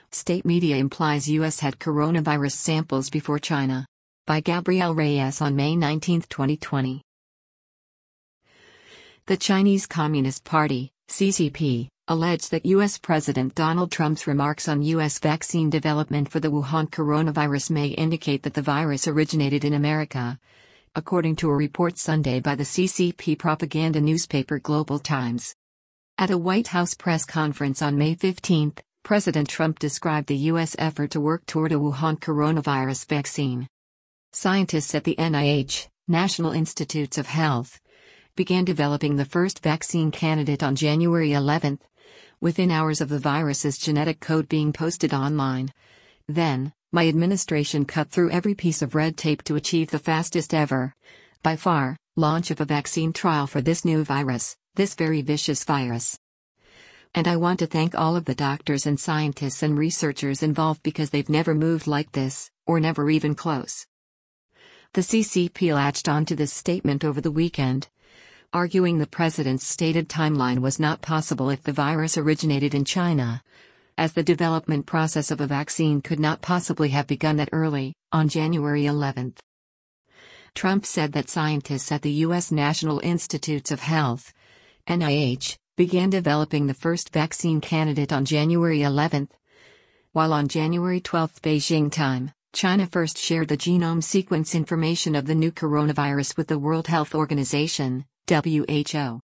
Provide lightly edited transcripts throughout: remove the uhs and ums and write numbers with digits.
State media implies U.S. had coronavirus samples before China. By Gabriel Reyes on May 19, 2020. The Chinese Communist Party, CCP, alleged that U.S. President Donald Trump's remarks on U.S. vaccine development for the Wuhan coronavirus may indicate that the virus originated in America, according to a report Sunday by the CCP propaganda newspaper Global Times. At a White House press conference on May 15, President Trump described the U.S. effort to work toward a Wuhan coronavirus vaccine. Scientists at the NIH, National Institutes of Health, began developing the first vaccine candidate on January 11, within hours of the virus's genetic code being posted online. Then, my administration cut through every piece of red tape to achieve the fastest ever, by far, launch of a vaccine trial for this new virus, this very vicious virus. And I want to thank all of the doctors and scientists and researchers involved because they've never moved like this, or never even close. The CCP latched onto this statement over the weekend, arguing the president's stated timeline was not possible if the virus originated in China, as the development process of a vaccine could not possibly have begun that early, on January 11. Trump said that scientists at the U.S. National Institutes of Health, NIH, began developing the first vaccine candidate on January 11, while on January 12 Beijing time, China first shared the genome sequence information of the new coronavirus with the World Health Organization, WHO.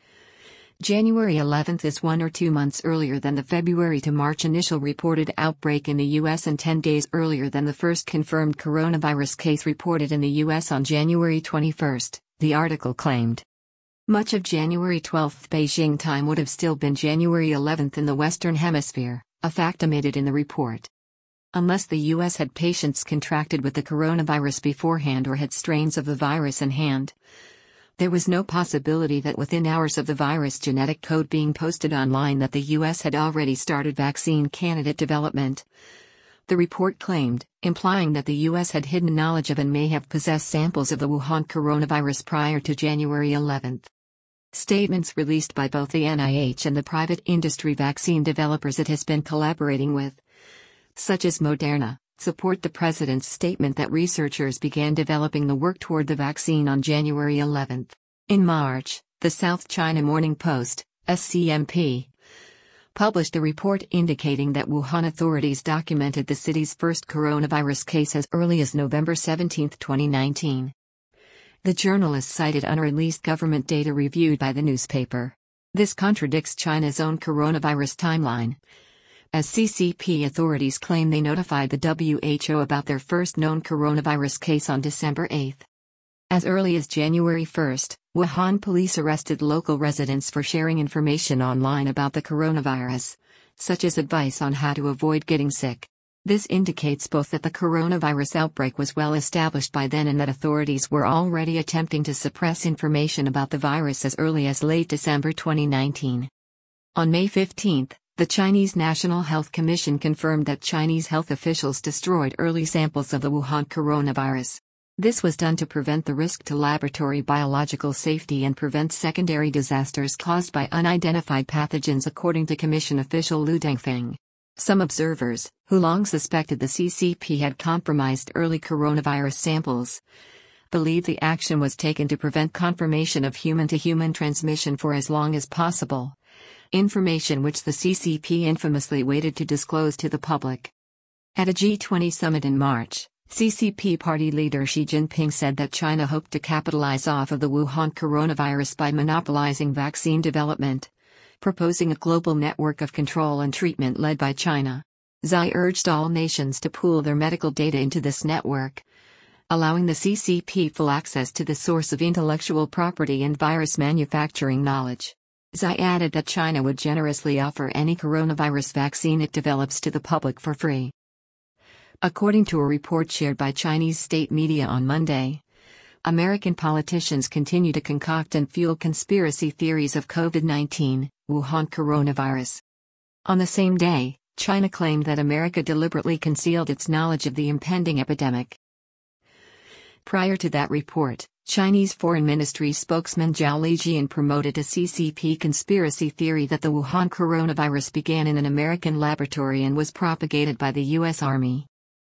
January 11 is 1 or 2 months earlier than the February to March initial reported outbreak in the U.S. and 10 days earlier than the first confirmed coronavirus case reported in the U.S. on January 21, the article claimed. Much of January 12 Beijing time would have still been January 11 in the Western Hemisphere, a fact omitted in the report. Unless the U.S. had patients contracted with the coronavirus beforehand or had strains of the virus in hand, there was no possibility that within hours of the virus genetic code being posted online that the U.S. had already started vaccine candidate development. The report claimed, implying that the U.S. had hidden knowledge of and may have possessed samples of the Wuhan coronavirus prior to January 11. Statements released by both the NIH and the private industry vaccine developers it has been collaborating with, such as Moderna, support the president's statement that researchers began developing the work toward the vaccine on January 11. In March, the South China Morning Post, SCMP, published a report indicating that Wuhan authorities documented the city's first coronavirus case as early as November 17, 2019. The journalist cited unreleased government data reviewed by the newspaper. This contradicts China's own coronavirus timeline, as CCP authorities claim they notified the WHO about their first known coronavirus case on December 8. As early as January 1, Wuhan police arrested local residents for sharing information online about the coronavirus, such as advice on how to avoid getting sick. This indicates both that the coronavirus outbreak was well established by then and that authorities were already attempting to suppress information about the virus as early as late December 2019. On May 15, the Chinese National Health Commission confirmed that Chinese health officials destroyed early samples of the Wuhan coronavirus. This was done to prevent the risk to laboratory biological safety and prevent secondary disasters caused by unidentified pathogens, according to Commission official Liu Dengfeng. Some observers, who long suspected the CCP had compromised early coronavirus samples, believe the action was taken to prevent confirmation of human-to-human transmission for as long as possible, information which the CCP infamously waited to disclose to the public. At a G20 summit in March, CCP party leader Xi Jinping said that China hoped to capitalize off of the Wuhan coronavirus by monopolizing vaccine development, proposing a global network of control and treatment led by China. Xi urged all nations to pool their medical data into this network, allowing the CCP full access to the source of intellectual property and virus manufacturing knowledge. Xi added that China would generously offer any coronavirus vaccine it develops to the public for free. According to a report shared by Chinese state media on Monday, American politicians continue to concoct and fuel conspiracy theories of COVID-19, Wuhan coronavirus. On the same day, China claimed that America deliberately concealed its knowledge of the impending epidemic. Prior to that report, Chinese Foreign Ministry spokesman Zhao Lijian promoted a CCP conspiracy theory that the Wuhan coronavirus began in an American laboratory and was propagated by the U.S. Army.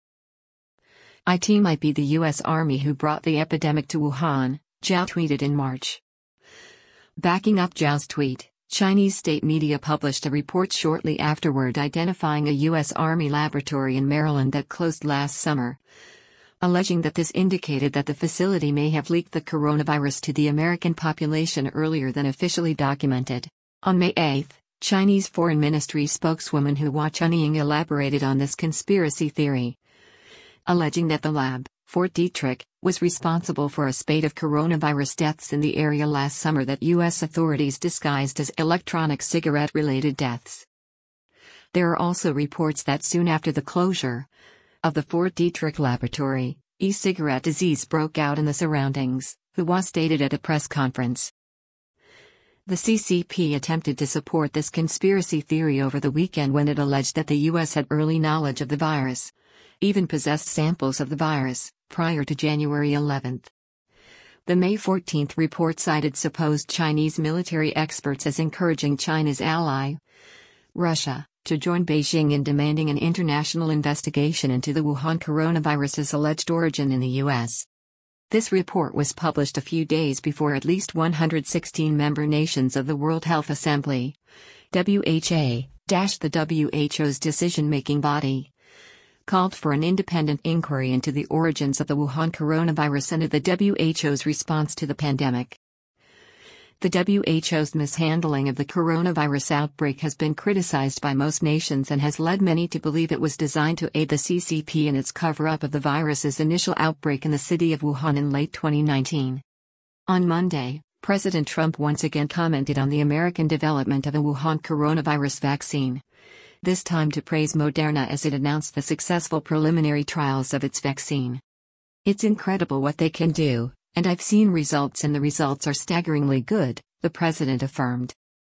It might be the U.S. Army who brought the epidemic to Wuhan, Zhao tweeted in March. Backing up Zhao's tweet, Chinese state media published a report shortly afterward identifying a U.S. Army laboratory in Maryland that closed last summer, alleging that this indicated that the facility may have leaked the coronavirus to the American population earlier than officially documented. On May 8, Chinese Foreign Ministry spokeswoman Hua Chunying elaborated on this conspiracy theory, alleging that the lab, Fort Detrick, was responsible for a spate of coronavirus deaths in the area last summer that U.S. authorities disguised as electronic cigarette-related deaths. There are also reports that soon after the closure of the Fort Detrick laboratory, e-cigarette disease broke out in the surroundings, Hua stated at a press conference. The CCP attempted to support this conspiracy theory over the weekend when it alleged that the U.S. had early knowledge of the virus, even possessed samples of the virus, prior to January 11. The May 14 report cited supposed Chinese military experts as encouraging China's ally, Russia, to join Beijing in demanding an international investigation into the Wuhan coronavirus's alleged origin in the U.S. This report was published a few days before at least 116 member nations of the World Health Assembly, WHO, the WHO's decision-making body, called for an independent inquiry into the origins of the Wuhan coronavirus and the WHO's response to the pandemic. The WHO's mishandling of the coronavirus outbreak has been criticized by most nations and has led many to believe it was designed to aid the CCP in its cover-up of the virus's initial outbreak in the city of Wuhan in late 2019. On Monday, President Trump once again commented on the American development of a Wuhan coronavirus vaccine, this time to praise Moderna as it announced the successful preliminary trials of its vaccine. "It's incredible what they can do, and I've seen results and the results are staggeringly good," the president affirmed.